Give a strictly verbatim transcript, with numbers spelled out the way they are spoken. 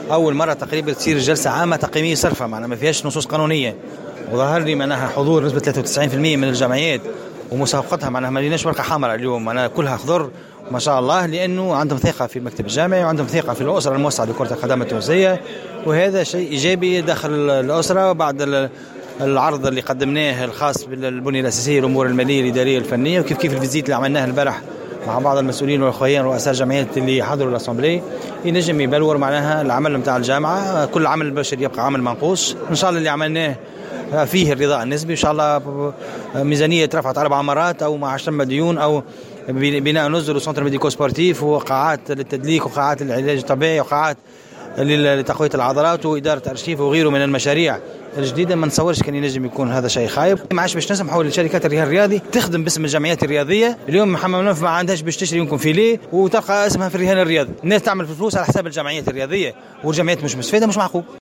اول مره تقريبا تصير جلسه عامه تقييميه صرفه، معناها ما فيهاش نصوص قانونيه، وظهر لي معناها حضور نسبه ثلاثة وتسعين بالمئة من الجمعيات ومسابقتها، معناها ما ليناش ورقه حمراء اليوم، معناها كلها خضر ما شاء الله، لانه عندهم ثقه في المكتب الجامعي وعندهم ثقه في الاسره الموسعه لكره القدم التونسيه، وهذا شيء ايجابي داخل الاسره. بعد العرض اللي قدمناه الخاص بالبنيه الاساسيه، الامور الماليه الاداريه الفنيه، وكيف كيف الفيزيت اللي عملناه البارح مع بعض المسؤولين والاخوين رؤساء الجمعيات اللي حضروا الاسامبلي، ينجم يبلور معناها العمل نتاع الجامعه. كل عمل البشري يبقى عمل منقوص، ان شاء الله اللي عملناه فيه الرضا النسبي، ان شاء الله ميزانيه رفعت اربع مرات او مع عشر مديون، او بناء نزل وسنتر ميديكو سبورتيف وقاعات للتدليك وقاعات العلاج الطبيعي وقاعات لتقويه العضلات واداره ارشيف وغيره من المشاريع الجديده. ما نتصورش كان ينجم يكون هذا شيء خايب. ما عادش باش نسمحوا للشركات الرهان الرياضي تخدم باسم الجمعيات الرياضيه. اليوم محمد منوف ما عندهاش باش تشتري يمكن فيليه وتلقى اسمها في الرهان الرياضي، الناس تعمل فلوس على حساب الجمعيات الرياضيه والجمعيات مش مستفيده، مش معقول.